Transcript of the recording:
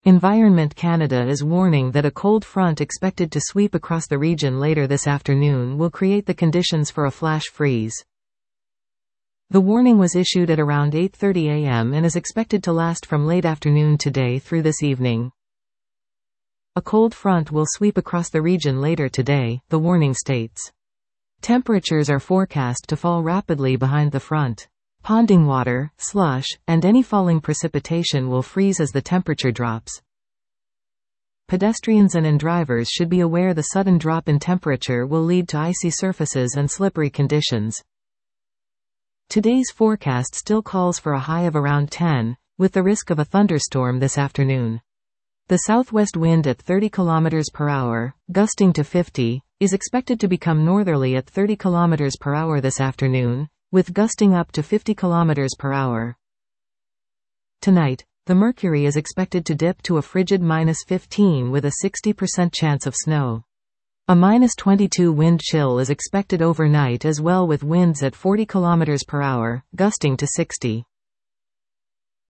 Environment Canada is warning that a cold front expected to sweep across the region later this afternoon will create the conditions for a flash freeze. The warning was issued at around 8:30 a.m. and is expected to last from late afternoon today through this evening. A cold front will sweep across the region later today, the warning states. Temperatures are forecast to fall rapidly behind the front. Ponding water, slush, and any falling precipitation will freeze as the temperature drops. Pedestrians and drivers should be aware the sudden drop in temperature will lead to icy surfaces and slippery conditions. Today's forecast still calls for a high of around 10, with the risk of a thunderstorm this afternoon. The southwest wind at 30 km per hour, gusting to 50, is expected to become northerly at 30 km per hour this afternoon, with gusting up to 50 km per hour. Tonight, the mercury is expected to dip to a frigid -15 with a 60% chance of snow. A -22 wind chill is expected overnight as well, with winds at 40 km per hour, gusting to 60.